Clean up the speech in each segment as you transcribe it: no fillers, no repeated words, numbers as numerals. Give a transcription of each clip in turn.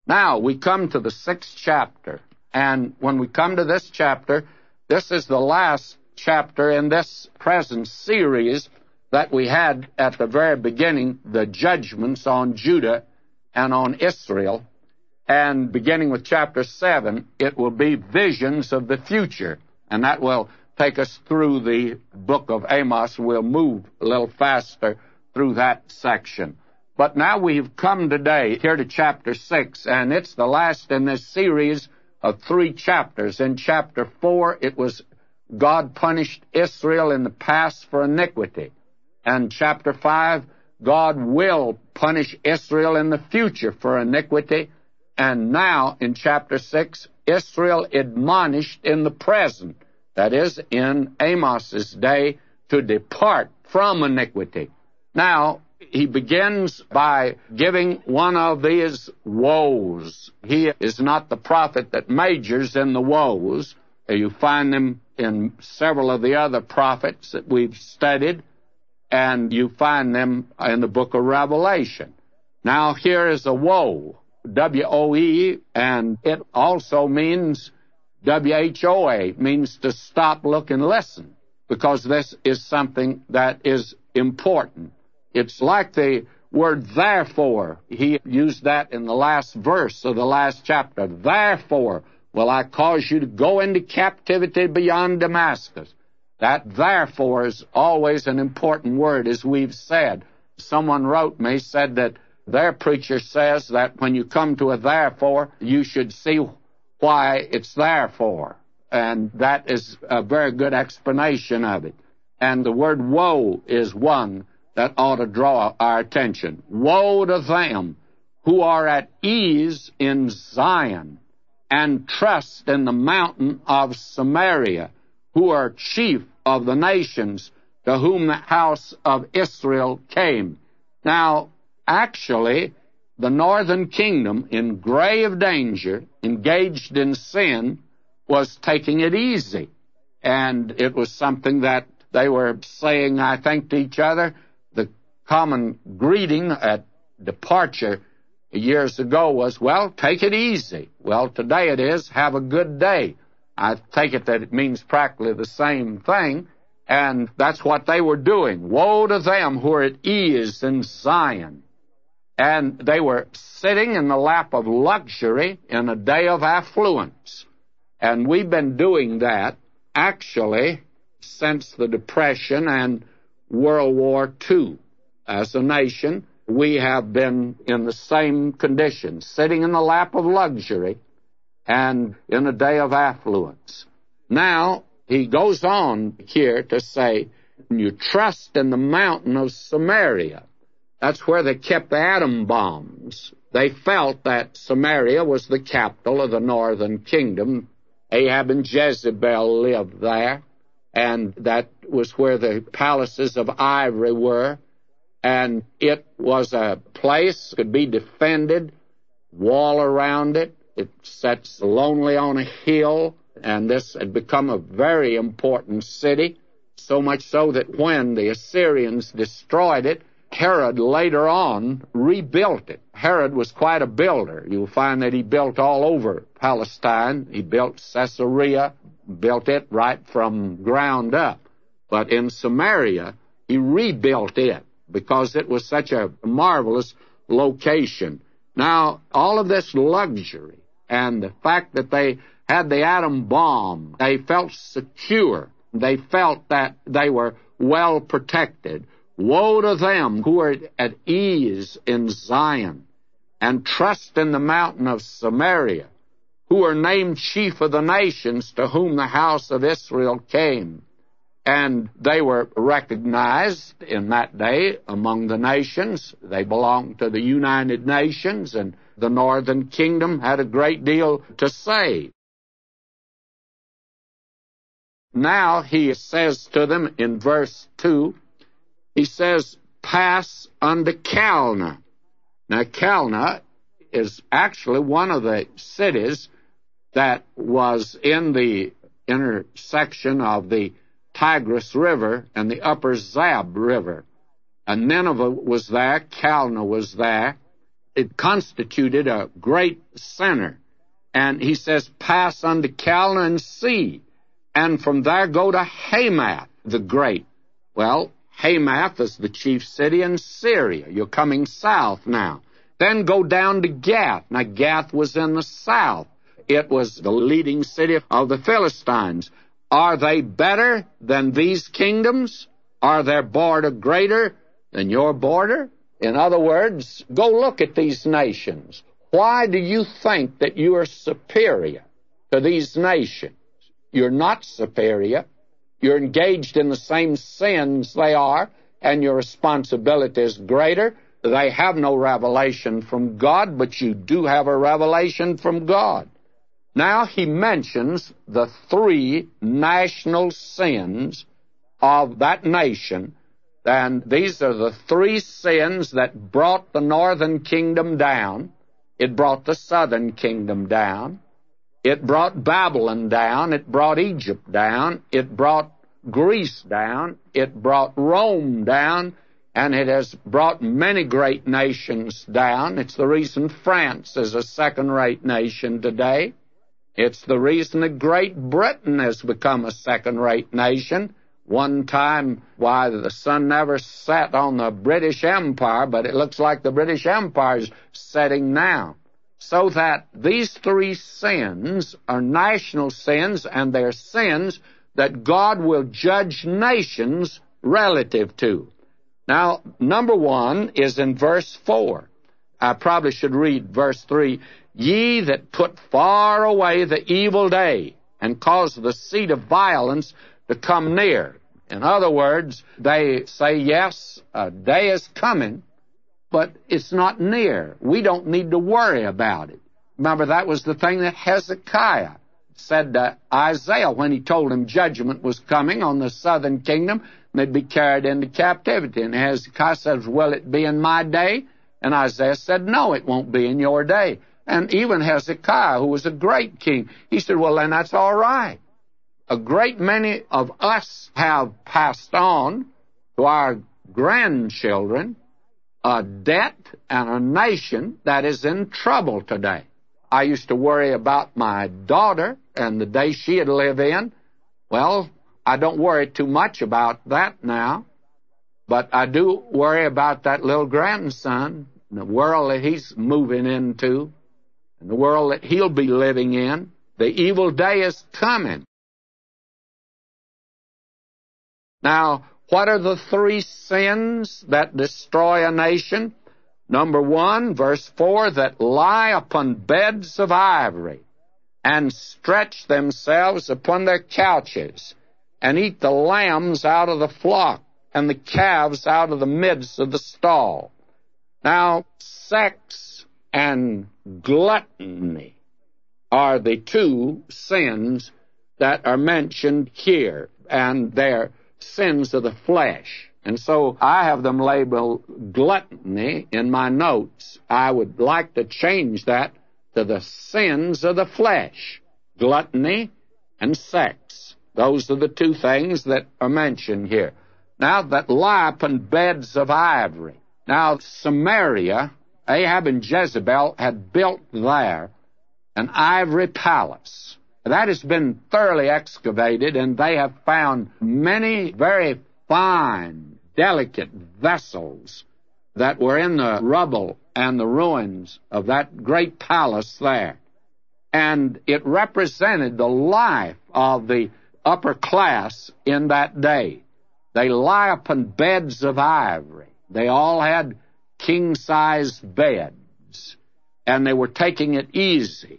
Now, we come to the 6th chapter, and when we come to this chapter, this is the last chapter in this present series that we had at the very beginning, the judgments on Judah and on Israel. And beginning with chapter 7, it will be visions of the future, and that will take us through the book of Amos. We'll move a little faster through that section. But now we've come today here to chapter 6, and it's the last in this series of 3 chapters. In chapter 4, it was God punished Israel in the past for iniquity. And chapter 5, God will punish Israel in the future for iniquity. And now, in chapter 6, Israel admonished in the present, that is, in Amos's day, to depart from iniquity. Now, he begins by giving one of these woes. He is not the prophet that majors in the woes. You find them in several of the other prophets that we've studied, and you find them in the book of Revelation. Now, here is a woe, W-O-E, and it also means W-H-O-A, means to stop, look, and listen, because this is something that is important. It's like the word therefore. He used that in the last verse of the last chapter. Therefore will I cause you to go into captivity beyond Damascus. That therefore is always an important word, as we've said. Someone wrote me, said that their preacher says that when you come to a therefore, you should see why it's there for. And that is a very good explanation of it. And the word woe is one that ought to draw our attention. Woe to them who are at ease in Zion and trust in the mountain of Samaria, who are chief of the nations to whom the house of Israel came. Now, actually, the northern kingdom, in grave danger, engaged in sin, was taking it easy. And it was something that they were saying, I think, to each other. The common greeting at departure years ago was, well, take it easy. Well, today it is, have a good day. I take it that it means practically the same thing, and that's what they were doing. Woe to them who are at ease in Zion. And they were sitting in the lap of luxury in a day of affluence. And we've been doing that, actually, since the Depression and World War II. As a nation, we have been in the same condition, sitting in the lap of luxury and in a day of affluence. Now, he goes on here to say, you trust in the mountain of Samaria. That's where they kept the atom bombs. They felt that Samaria was the capital of the northern kingdom. Ahab and Jezebel lived there, and that was where the palaces of ivory were. And it was a place that could be defended, wall around it. It sits lonely on a hill, and this had become a very important city, so much so that when the Assyrians destroyed it, Herod later on rebuilt it. Herod was quite a builder. You'll find that he built all over Palestine. He built Caesarea, built it right from ground up. But in Samaria, he rebuilt it because it was such a marvelous location. Now, all of this luxury and the fact that they had the atom bomb, they felt secure. They felt that they were well protected. Woe to them who are at ease in Zion and trust in the mountain of Samaria, who are named chief of the nations to whom the house of Israel came. And they were recognized in that day among the nations. They belonged to the United Nations, and the northern kingdom had a great deal to say. Now he says to them in verse 2, he says, pass unto Calneh. Now, Calneh is actually one of the cities that was in the intersection of the Tigris River and the upper Zab River. And Nineveh was there, Calneh was there, it constituted a great center. And he says, pass unto Calneh and see, and from there go to Hamath the Great. Well, Hamath is the chief city in Syria. You're coming south now. Then go down to Gath. Now, Gath was in the south. It was the leading city of the Philistines. Are they better than these kingdoms? Are their border greater than your border? In other words, go look at these nations. Why do you think that you are superior to these nations? You're not superior. You're engaged in the same sins they are, and your responsibility is greater. They have no revelation from God, but you do have a revelation from God. Now he mentions the three national sins of that nation, and these are the three sins that brought the northern kingdom down. It brought the southern kingdom down. It brought Babylon down. It brought Egypt down. It brought Greece down. It brought Rome down. And it has brought many great nations down. It's the reason France is a second-rate nation today. It's the reason that Great Britain has become a second-rate nation. One time, why, the sun never set on the British Empire, but it looks like the British Empire is setting now. So that these three sins are national sins, and they're sins that God will judge nations relative to. Now, number one is in verse 4. I probably should read verse 3. Ye that put far away the evil day, and cause the seat of violence to come near. In other words, they say, yes, a day is coming, but it's not near. We don't need to worry about it. Remember, that was the thing that Hezekiah said to Isaiah when he told him judgment was coming on the southern kingdom, and they'd be carried into captivity. And Hezekiah says, will it be in my day? And Isaiah said, no, it won't be in your day. And even Hezekiah, who was a great king, he said, well, then that's all right. A great many of us have passed on to our grandchildren a debt and a nation that is in trouble today. I used to worry about my daughter and the day she'd live in. Well, I don't worry too much about that now, but I do worry about that little grandson, and the world that he's moving into, and the world that he'll be living in. The evil day is coming. Now, what are the three sins that destroy a nation? Number 1, verse 4, that lie upon beds of ivory, and stretch themselves upon their couches, and eat the lambs out of the flock, and the calves out of the midst of the stall. Now, sex and gluttony are the two sins that are mentioned here, and they're sins of the flesh. And so I have them labeled gluttony in my notes. I would like to change that to the sins of the flesh, gluttony and sex. Those are the two things that are mentioned here. Now, that lie upon beds of ivory. Now, Samaria, Ahab and Jezebel had built there an ivory palace. That has been thoroughly excavated, and they have found many very fine, delicate vessels that were in the rubble and the ruins of that great palace there. And it represented the life of the upper class in that day. They lie upon beds of ivory. They all had king-size beds, and they were taking it easy.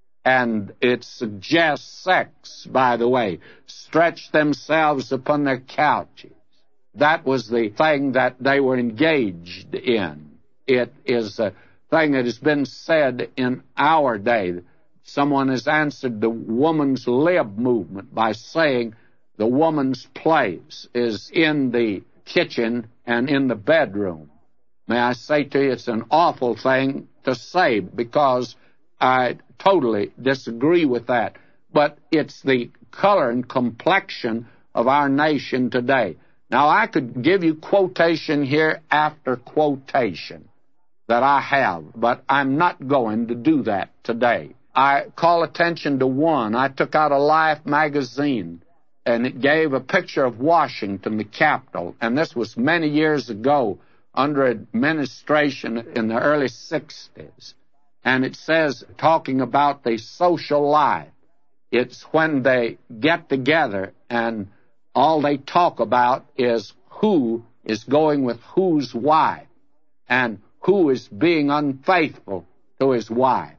And it suggests sex, by the way. Stretch themselves upon their couches. That was the thing that they were engaged in. It is a thing that has been said in our day. Someone has answered the woman's lib movement by saying the woman's place is in the kitchen and in the bedroom. May I say to you, it's an awful thing to say, because I totally disagree with that. But it's the color and complexion of our nation today. Now, I could give you quotation here after quotation that I have, but I'm not going to do that today. I call attention to one. I took out a Life magazine, and it gave a picture of Washington, the capital, and this was many years ago under administration in the early 60s. And it says, talking about the social life, it's when they get together and all they talk about is who is going with whose wife and who is being unfaithful to his wife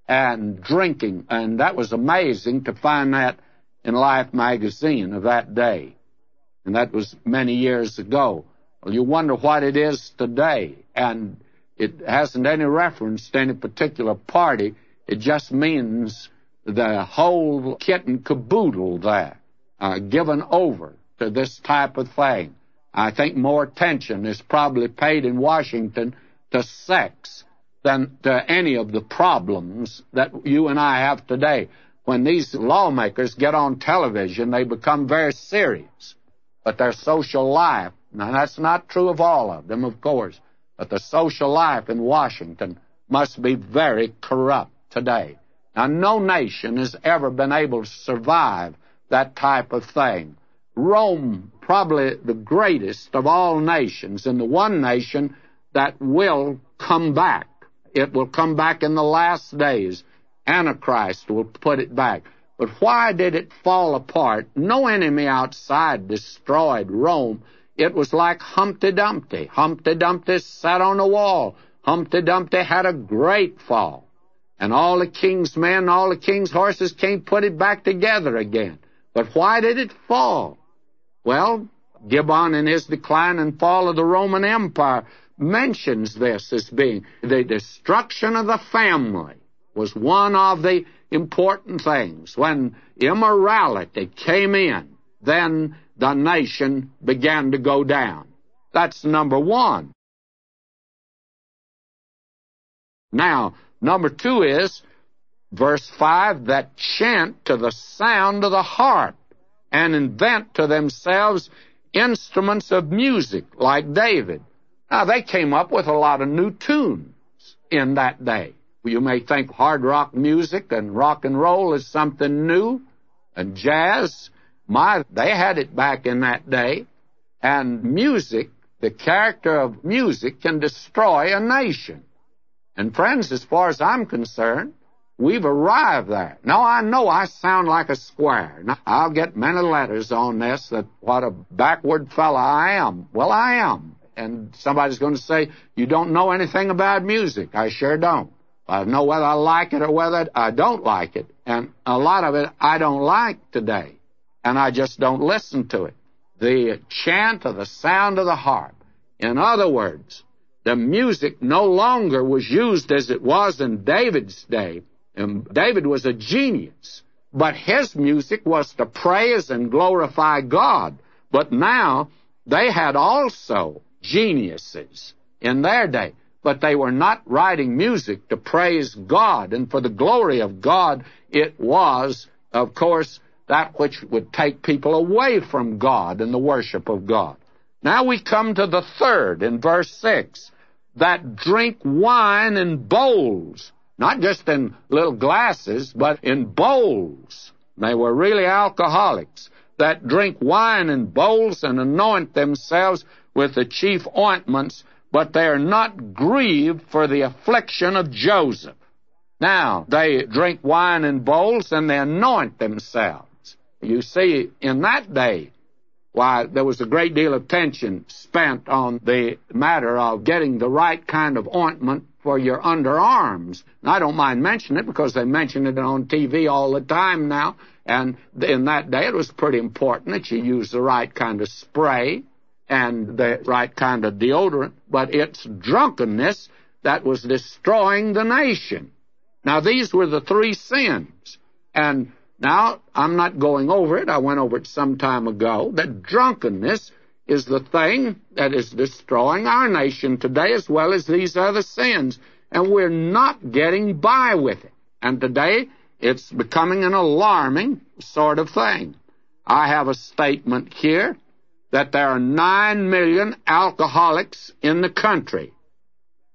and drinking. And that was amazing to find that in Life magazine of that day. And that was many years ago. Well, you wonder what it is today. And it hasn't any reference to any particular party. It just means the whole kit and caboodle there, given over to this type of thing. I think more attention is probably paid in Washington to sex than to any of the problems that you and I have today. When these lawmakers get on television, they become very serious. But their social life, now that's not true of all of them, of course, but the social life in Washington must be very corrupt today. Now, no nation has ever been able to survive that type of thing. Rome, probably the greatest of all nations, and the one nation that will come back. It will come back in the last days. Antichrist will put it back. But why did it fall apart? No enemy outside destroyed Rome. It was like Humpty Dumpty. Humpty Dumpty sat on a wall. Humpty Dumpty had a great fall. And all the king's men, all the king's horses can't put it back together again. But why did it fall? Well, Gibbon in his Decline and Fall of the Roman Empire mentions this as being the destruction of the family was one of the important things. When immorality came in, then the nation began to go down. That's number one. Now, number two is, verse 5, that chant to the sound of the harp and invent to themselves instruments of music like David. Now, they came up with a lot of new tunes in that day. You may think hard rock music and rock and roll is something new, and jazz. They had it back in that day. And music, the character of music can destroy a nation. And friends, as far as I'm concerned, we've arrived there. Now, I know I sound like a square. Now, I'll get many letters on this, that what a backward fella I am. Well, I am. And somebody's going to say, you don't know anything about music. I sure don't. I know whether I like it or whether I don't like it. And a lot of it I don't like today. And I just don't listen to it. The chant of the sound of the harp. In other words, the music no longer was used as it was in David's day. And David was a genius. But his music was to praise and glorify God. But now they had also geniuses in their day. But they were not writing music to praise God. And for the glory of God, it was, of course, that which would take people away from God and the worship of God. Now we come to the third in verse 6, that drink wine in bowls, not just in little glasses, but in bowls. They were really alcoholics that drink wine in bowls and anoint themselves with the chief ointments, but they are not grieved for the affliction of Joseph. Now, they drink wine in bowls and they anoint themselves. You see, in that day, why, there was a great deal of attention spent on the matter of getting the right kind of ointment for your underarms. Now, I don't mind mentioning it because they mention it on TV all the time now, and in that day it was pretty important that you use the right kind of spray and the right kind of deodorant, but it's drunkenness that was destroying the nation. Now, these were the three sins. And now, I'm not going over it. I went over it some time ago, that drunkenness is the thing that is destroying our nation today as well as these other sins. And we're not getting by with it. And today, it's becoming an alarming sort of thing. I have a statement here that there are 9 million alcoholics in the country.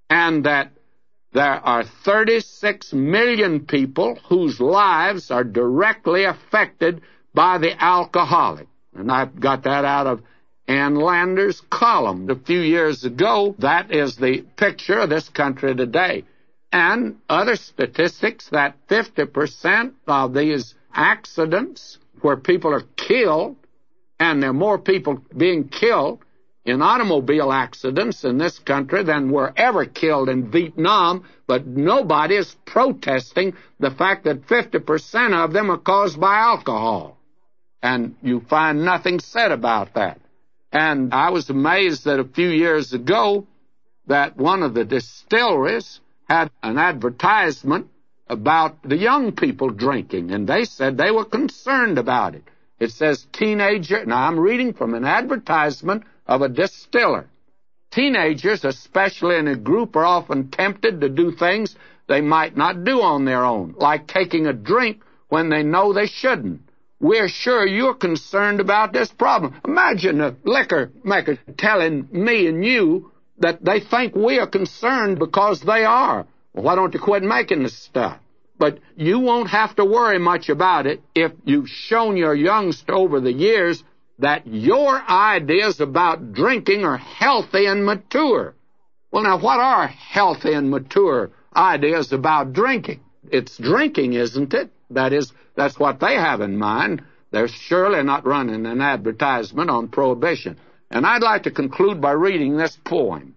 and that there are 36 million people whose lives are directly affected by the alcoholic. And I've got that out of Ann Lander's column a few years ago. That is the picture of this country today. And other statistics that 50% of these accidents where people are killed, and there are more people being killed in automobile accidents in this country than were ever killed in Vietnam, but nobody is protesting the fact that 50% of them are caused by alcohol. And you find nothing said about that. And I was amazed that a few years ago that one of the distilleries had an advertisement about the young people drinking, and they said they were concerned about it. It says teenager. Now, I'm reading from an advertisement of a distiller. Teenagers, especially in a group, are often tempted to do things they might not do on their own, like taking a drink when they know they shouldn't. We're sure you're concerned about this problem. Imagine a liquor maker telling me and you that they think we are concerned because they are. Well, why don't you quit making this stuff? But you won't have to worry much about it if you've shown your youngster over the years that your ideas about drinking are healthy and mature. Well, now, what are healthy and mature ideas about drinking? It's drinking, isn't it? That's what they have in mind. They're surely not running an advertisement on prohibition. And I'd like to conclude by reading this poem.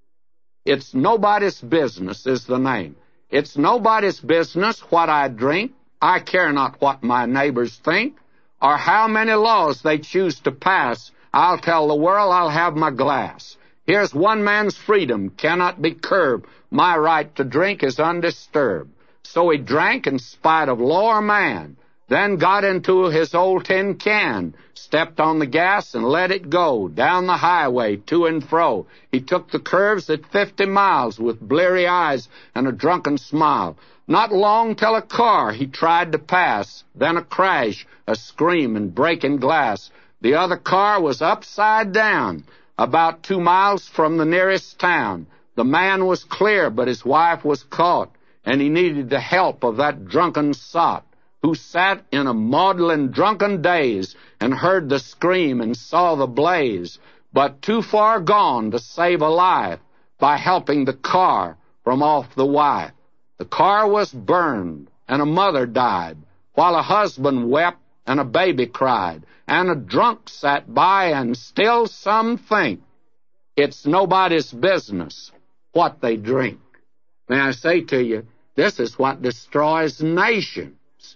It's Nobody's Business is the name. It's nobody's business what I drink. I care not what my neighbors think, or how many laws they choose to pass. I'll tell the world I'll have my glass. Here's one man's freedom, cannot be curbed. My right to drink is undisturbed. So he drank in spite of law or man, then got into his old tin can, stepped on the gas and let it go, down the highway, to and fro. He took the curves at 50 miles with bleary eyes and a drunken smile. Not long till a car he tried to pass, then a crash, a scream and breaking glass. The other car was upside down, about 2 miles from the nearest town. The man was clear, but his wife was caught, and he needed the help of that drunken sot who sat in a maudlin drunken daze and heard the scream and saw the blaze, but too far gone to save a life by helping the car from off the wife. The car was burned, and a mother died, while a husband wept and a baby cried, and a drunk sat by, and still some think it's nobody's business what they drink. May I say to you, this is what destroys nations,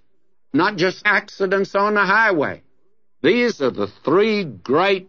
not just accidents on the highway. These are the 3 great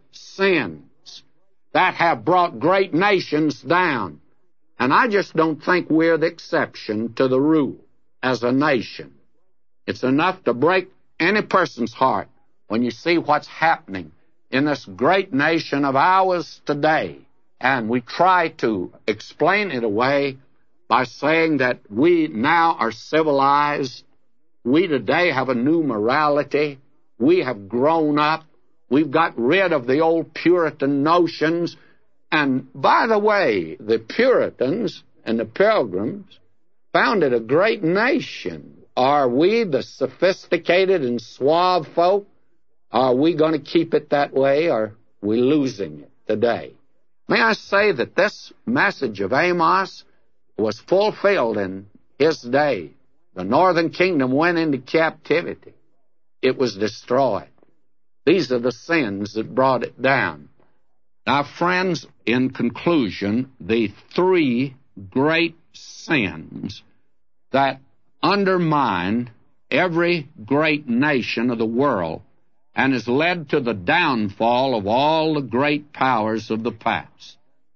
sins that have brought great nations down. And I just don't think we're the exception to the rule as a nation. It's enough to break any person's heart when you see what's happening in this great nation of ours today. And we try to explain it away by saying that we now are civilized. We today have a new morality. We have grown up. We've got rid of the old Puritan notions. And by the way, the Puritans and the Pilgrims founded a great nation. Are we, the sophisticated and suave folk, are we going to keep it that way, or are we losing it today? May I say that this message of Amos was fulfilled in his day. The northern kingdom went into captivity. It was destroyed. These are the sins that brought it down. Now, friends, in conclusion, the 3 great sins that undermine every great nation of the world and has led to the downfall of all the great powers of the past.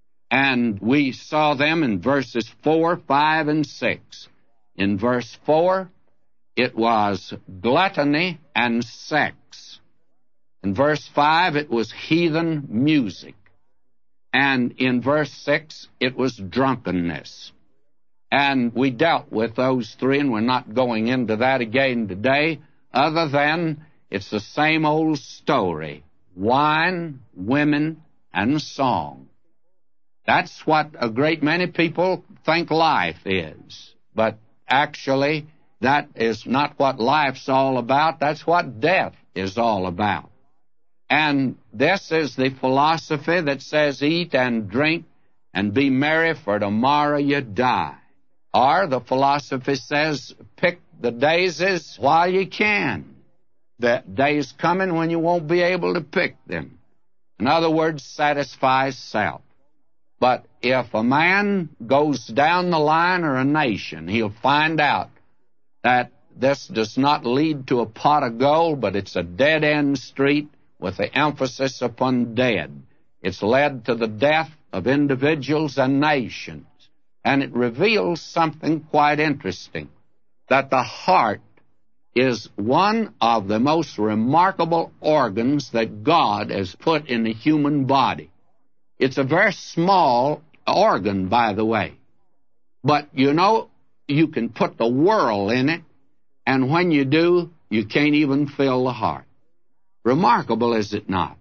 And we saw them in verses 4, 5, and 6. In verse 4, it was gluttony and sex. In verse 5, it was heathen music. And in verse 6, it was drunkenness. And we dealt with those 3, and we're not going into that again today, other than it's the same old story: wine, women, and song. That's what a great many people think life is. But actually, that is not what life's all about. That's what death is all about. And this is the philosophy that says, eat and drink and be merry, for tomorrow you die. Or the philosophy says, pick the daisies while you can. The day's coming when you won't be able to pick them. In other words, satisfy self. But if a man goes down the line, or a nation, he'll find out that this does not lead to a pot of gold, but it's a dead-end street with the emphasis upon dead. It's led to the death of individuals and nations. And it reveals something quite interesting, that the heart is one of the most remarkable organs that God has put in the human body. It's a very small organ, by the way. But, you know, you can put the world in it, and when you do, you can't even fill the heart. Remarkable, is it not?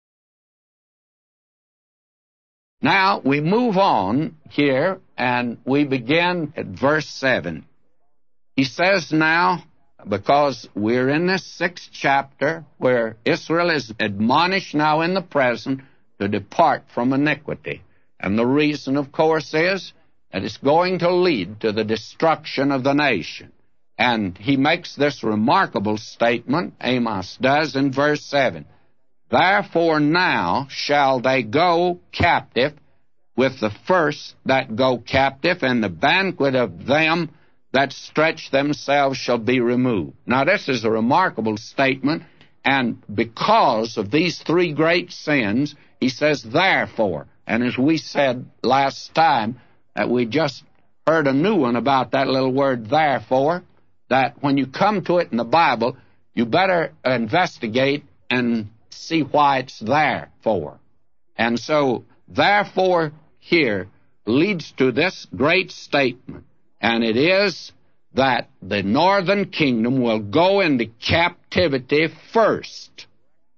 Now, we move on here, and we begin at verse 7. He says now, because we're in this 6th chapter, where Israel is admonished now in the present to depart from iniquity. And the reason, of course, is that it's going to lead to the destruction of the nation. And he makes this remarkable statement, Amos does, in verse 7. Therefore now shall they go captive with the first that go captive, and the banquet of them that stretch themselves shall be removed. Now this is a remarkable statement, and because of these 3 great sins, he says, therefore. And as we said last time, that we just heard a new one about that little word, therefore, that when you come to it in the Bible, you better investigate and see why it's there for. And so, therefore, here leads to this great statement, and it is that the northern kingdom will go into captivity first.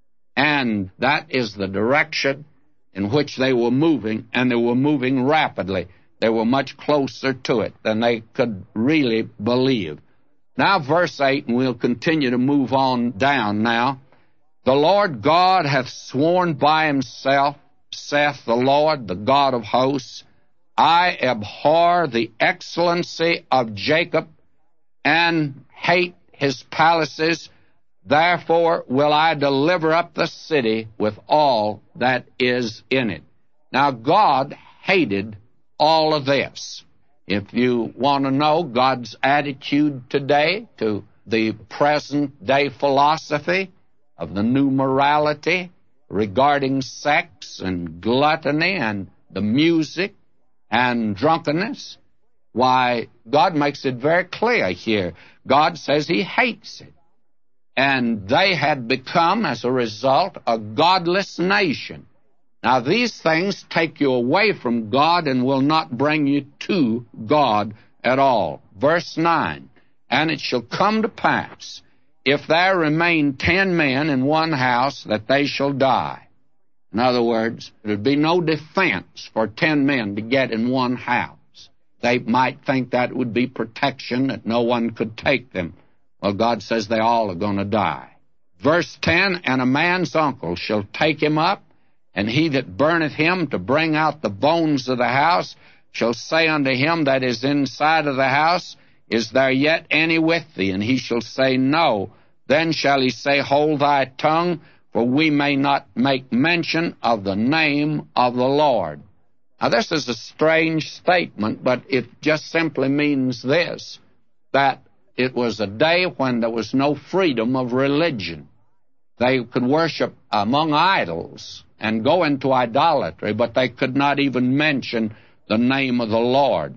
And that is the direction in which they were moving, and they were moving rapidly. They were much closer to it than they could really believe. Now, verse 8, and we'll continue to move on down now. The Lord God hath sworn by himself, saith the Lord, the God of hosts, I abhor the excellency of Jacob, and hate his palaces. Therefore will I deliver up the city with all that is in it. Now, God hated all of this. If you want to know God's attitude today to the present-day philosophy of the new morality regarding sex and gluttony and the music and drunkenness, why, God makes it very clear here. God says he hates it. And they had become, as a result, a godless nation. Now, these things take you away from God and will not bring you to God at all. Verse 9, and it shall come to pass, if there remain 10 men in one house, that they shall die. In other words, there would be no defense for 10 men to get in one house. They might think that would be protection, that no one could take them. Well, God says they all are going to die. Verse 10, and a man's uncle shall take him up, and he that burneth him to bring out the bones of the house shall say unto him that is inside of the house, Is there yet any with thee? And he shall say, No. Then shall he say, Hold thy tongue, for we may not make mention of the name of the Lord. Now, this is a strange statement, but it just simply means this, that it was a day when there was no freedom of religion. They could worship among idols and go into idolatry, but they could not even mention the name of the Lord.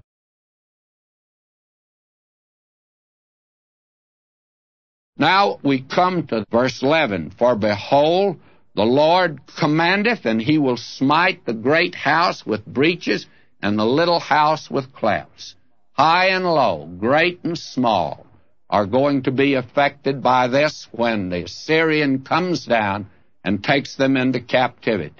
Now we come to verse 11. For behold, the Lord commandeth, and he will smite the great house with breaches, and the little house with clefts. High and low, great and small, are going to be affected by this when the Assyrian comes down and takes them into captivity.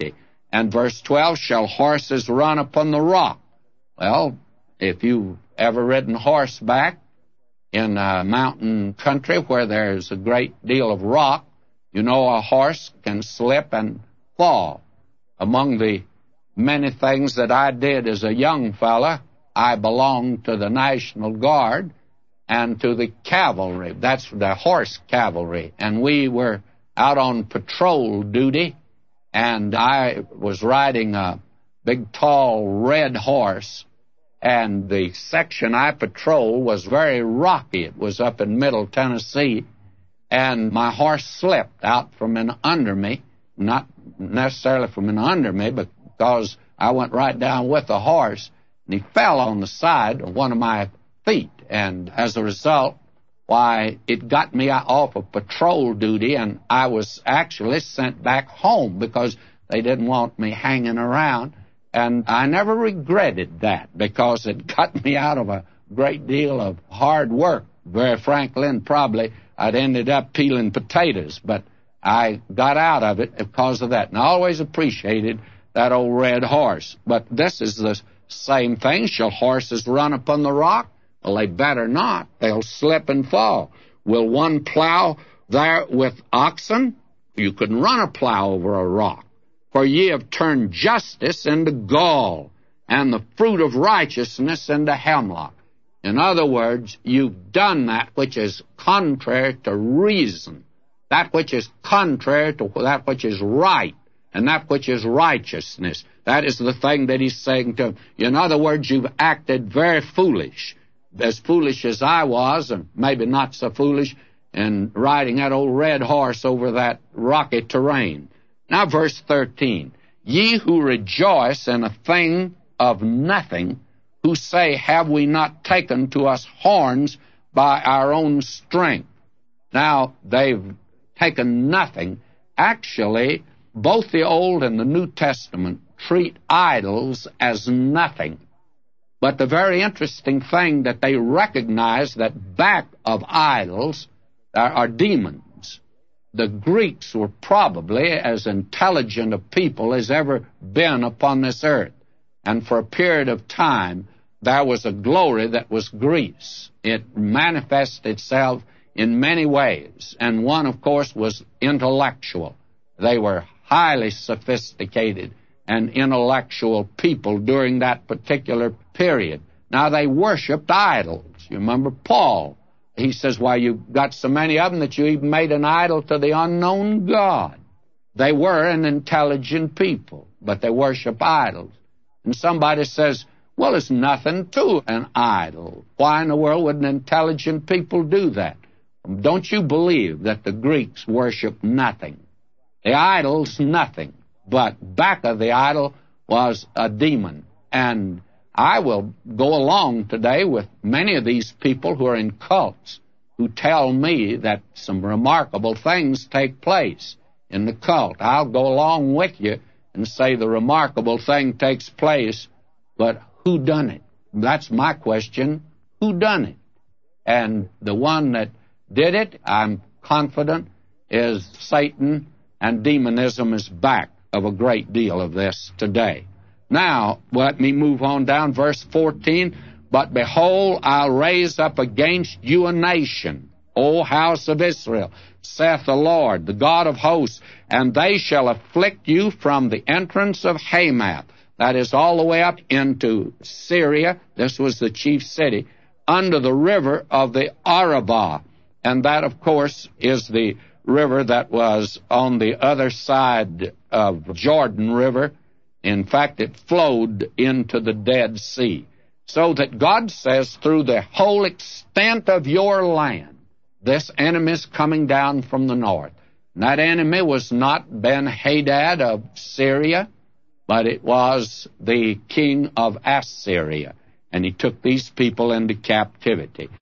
And verse 12, shall horses run upon the rock? Well, if you've ever ridden horseback in a mountain country where there's a great deal of rock, you know a horse can slip and fall. Among the many things that I did as a young fella, I belonged to the National Guard and to the cavalry. That's the horse cavalry. And we were out on patrol duty, and I was riding a big, tall, red horse, and the section I patrolled was very rocky. It was up in Middle Tennessee, and my horse slipped out from in under me, not necessarily from in under me, but because I went right down with the horse, and he fell on the side of one of my feet. And as a result, why, it got me off of patrol duty, and I was actually sent back home because they didn't want me hanging around. And I never regretted that because it got me out of a great deal of hard work. Very frankly, and probably I'd ended up peeling potatoes, but I got out of it because of that. And I always appreciated that old red horse. But this is the same thing. Shall horses run upon the rock? Well, they better not. They'll slip and fall. Will one plow there with oxen? You couldn't run a plow over a rock. For ye have turned justice into gall, and the fruit of righteousness into hemlock. In other words, you've done that which is contrary to reason, that which is contrary to that which is right, and that which is righteousness. That is the thing that he's saying to him. In other words, you've acted very foolish as I was, and maybe not so foolish, in riding that old red horse over that rocky terrain. Now, verse 13, ye who rejoice in a thing of nothing, who say, have we not taken to us horns by our own strength? Now, they've taken nothing. Actually, both the Old and the New Testament treat idols as nothing. But the very interesting thing that they recognize that back of idols are demons. The Greeks were probably as intelligent a people as ever been upon this earth. And for a period of time, there was a glory that was Greece. It manifested itself in many ways. And one, of course, was intellectual. They were highly sophisticated and intellectual people during that particular period. Now, they worshipped idols. You remember Paul. He says, why, you've got so many of them that you even made an idol to the unknown God. They were an intelligent people, but they worship idols. And somebody says, well, there's nothing to an idol. Why in the world would an intelligent people do that? Don't you believe that the Greeks worship nothing? The idol's nothing, but back of the idol was a demon. And I will go along today with many of these people who are in cults who tell me that some remarkable things take place in the cult. I'll go along with you and say the remarkable thing takes place, but who done it? That's my question. Who done it? And the one that did it, I'm confident, is Satan, and demonism is back of a great deal of this today. Now, let me move on down, verse 14. But behold, I'll raise up against you a nation, O house of Israel, saith the Lord, the God of hosts, and they shall afflict you from the entrance of Hamath, that is all the way up into Syria, this was the chief city, under the river of the Arabah. And that, of course, is the river that was on the other side of Jordan River. In fact, it flowed into the Dead Sea. So that God says, through the whole extent of your land, this enemy is coming down from the north. And that enemy was not Ben-Hadad of Syria, but it was the king of Assyria. And he took these people into captivity.